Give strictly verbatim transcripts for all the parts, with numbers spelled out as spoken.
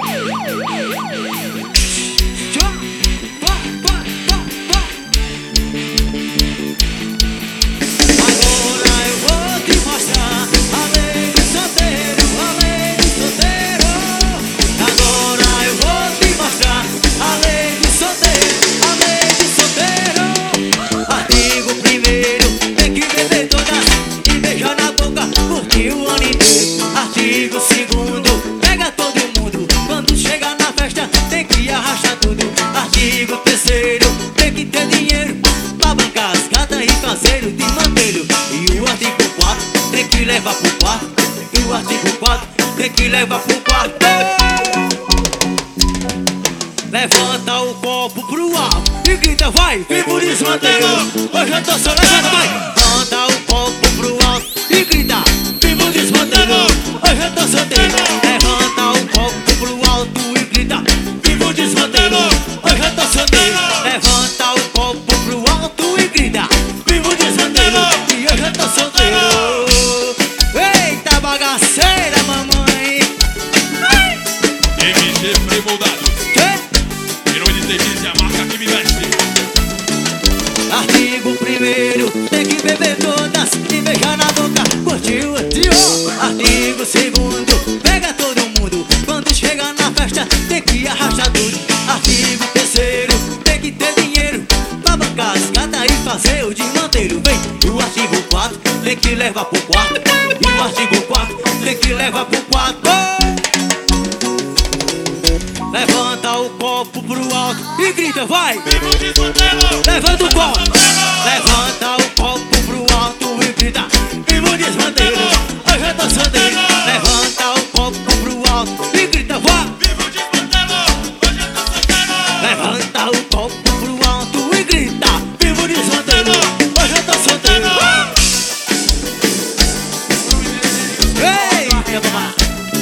Artigo segundo, pega todo mundo. Quando chega na festa tem que arrastar tudo. Artigo terceiro, tem que ter dinheiro pra bancar as gatas e fazer o desmantelho. E o artigo quatro, tem que levar pro quarto. E o artigo quatro, tem que levar pro quarto. Levanta o copo pro alto e grita, vai, viva o desmantelo. Hoje eu tô só levando, vai. Levanta o copo pro alto e grita, viva o desmantelo. Hoje eu tô solteiro. Levanta o copo pro alto e grita, viva o desmantelo. Hoje eu tô solteiro. Levanta o copo pro alto e grita, viva o desmantelo. E hoje eu tô solteiro. Eita bagaceira, mamãe. M G Pré-Moldado. Herói de delícia, a marca que me veste. Artigo primeiro, tem que beber todas e beijar na boca, curtiu, tio. Artigo segundo, pega todo mundo. Quando chega na festa tem que arrastar tudo. Artigo terceiro, tem que ter dinheiro pra bancar as gatas e fazer o desmantelho. Vem, e o artigo quatro, tem que levar pro quarto. E o artigo quatro, tem que levar pro quarto. Levanta o copo pro alto e grita, vai! Viva o desmantelo! Levanta o copo! Levanta o copo pro alto e grita, viva o desmantelo! Hoje eu tô solteiro! Levanta o copo pro alto e grita, vai! Viva o desmantelo! Hoje eu tô solteiro! Levanta o copo pro alto e grita, viva o desmantelo! Hoje eu tô solteiro! Ei, minha mamãe!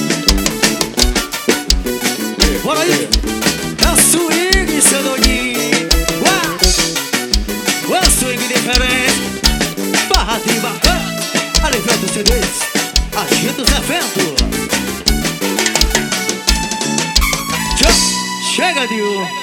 Bora aí! É o swing, seu doidinho! Uau! O swing diferente! Barra de bacana! Alivando os C Ds! Agita os eventos! Tchau! Chega de um!